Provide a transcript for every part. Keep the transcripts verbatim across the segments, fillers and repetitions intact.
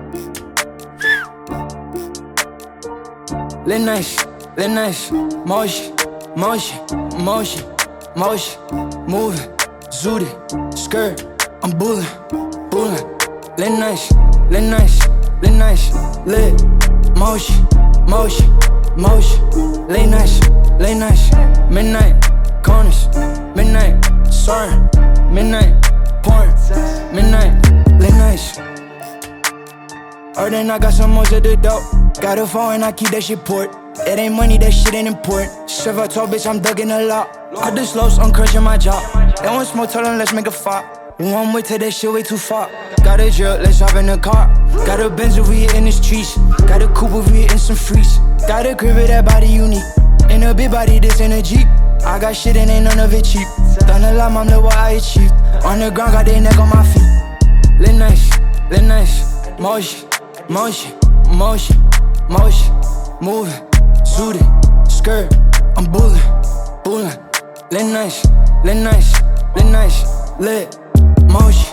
Lit nice, lit nice, motion, motion, motion, motion, moving, zooted, skirt, I'm bullin', bullin'. Lit nice, lit nice, lit nice, lit, motion, motion, motion, late nice, late nice, midnight, corners, midnight, sorry, midnight, porn, midnight, late nice. Or then I got some more to the dope. Got a phone and I keep that shit port. It ain't money, that shit ain't important. Serve a told bitch, I'm dugging a lot. Cut the slows, I'm crushing my job. They want smoke, tell them let's make a fop. One way to that shit way too far. Got a drill, let's hop in the car. Got a Benz if we in the streets. Got a coupe if we in some freaks. Got a crib with that body unique. In a big body, this in a Jeep. I got shit and ain't none of it cheap. Done a lot, mom, look what I achieved. On the ground, got their neck on my feet. Lit nice, lit nice, motion. Motion, motion, motion, moving, zooted, skirt, I'm bullin', bullin'. Lit nice, lit nice, lit nice, lit, motion.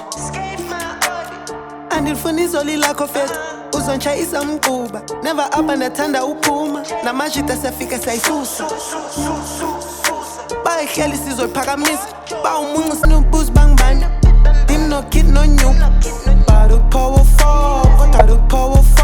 Andifuni zoli lako fet uzonchayisa mkuba never up and athanda uphuma namajita sefika sayisusa bayihleli sizoyiphakamisa ba umuncu sinubuzi bangibani dim no kid no new but powerful got powerful